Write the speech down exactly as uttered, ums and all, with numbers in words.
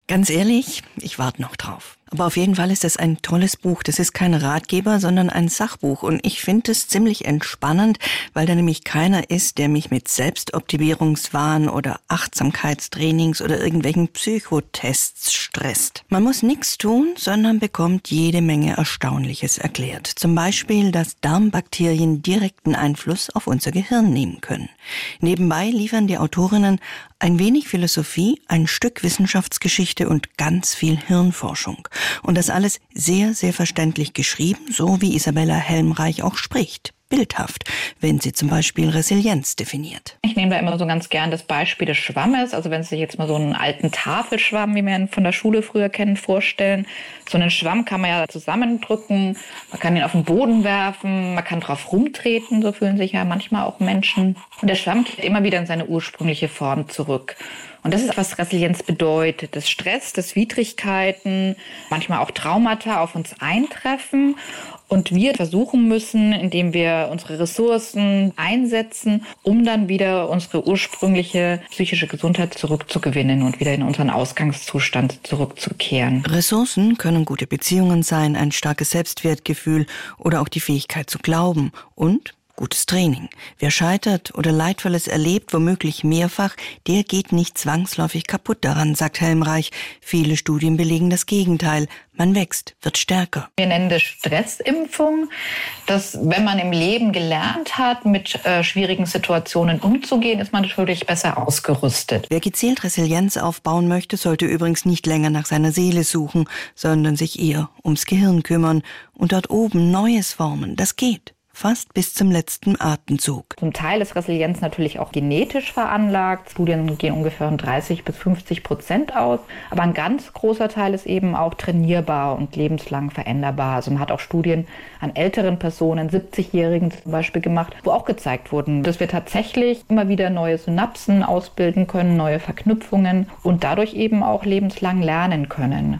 Ganz ehrlich, ich warte noch drauf. Aber auf jeden Fall ist das ein tolles Buch. Das ist kein Ratgeber, sondern ein Sachbuch. Und ich finde es ziemlich entspannend, weil da nämlich keiner ist, der mich mit Selbstoptimierungswahn oder Achtsamkeitstrainings oder irgendwelchen Psychotests stresst. Man muss nichts tun, sondern bekommt jede Menge Erstaunliches erklärt. Zum Beispiel, dass Darmbakterien direkten Einfluss auf unser Gehirn nehmen können. Nebenbei liefern die Autorinnen ein wenig Philosophie, ein Stück Wissenschaftsgeschichte und ganz viel Hirnforschung. Und das alles sehr, sehr verständlich geschrieben, so wie Isabella Helmreich auch spricht. Bildhaft, wenn sie zum Beispiel Resilienz definiert. Ich nehme da immer so ganz gern das Beispiel des Schwammes. Also wenn Sie sich jetzt mal so einen alten Tafelschwamm, wie wir ihn von der Schule früher kennen, vorstellen. So einen Schwamm kann man ja zusammendrücken, man kann ihn auf den Boden werfen, man kann drauf rumtreten, so fühlen sich ja manchmal auch Menschen. Und der Schwamm kehrt immer wieder in seine ursprüngliche Form zurück. Und das ist, was Resilienz bedeutet. Das Stress, das Widrigkeiten, manchmal auch Traumata auf uns eintreffen. Und wir versuchen müssen, indem wir unsere Ressourcen einsetzen, um dann wieder unsere ursprüngliche psychische Gesundheit zurückzugewinnen und wieder in unseren Ausgangszustand zurückzukehren. Ressourcen können gute Beziehungen sein, ein starkes Selbstwertgefühl oder auch die Fähigkeit zu glauben und gutes Training. Wer scheitert oder Leidvolles erlebt, womöglich mehrfach, der geht nicht zwangsläufig kaputt daran, sagt Helmreich. Viele Studien belegen das Gegenteil. Man wächst, wird stärker. Wir nennen das Stressimpfung, dass wenn man im Leben gelernt hat, mit äh, schwierigen Situationen umzugehen, ist man natürlich besser ausgerüstet. Wer gezielt Resilienz aufbauen möchte, sollte übrigens nicht länger nach seiner Seele suchen, sondern sich eher ums Gehirn kümmern und dort oben Neues formen. Das geht. Fast bis zum letzten Atemzug. Zum Teil ist Resilienz natürlich auch genetisch veranlagt. Studien gehen ungefähr von dreißig bis fünfzig Prozent aus. Aber ein ganz großer Teil ist eben auch trainierbar und lebenslang veränderbar. Also man hat auch Studien an älteren Personen, siebzigjährigen zum Beispiel gemacht, wo auch gezeigt wurden, dass wir tatsächlich immer wieder neue Synapsen ausbilden können, neue Verknüpfungen und dadurch eben auch lebenslang lernen können.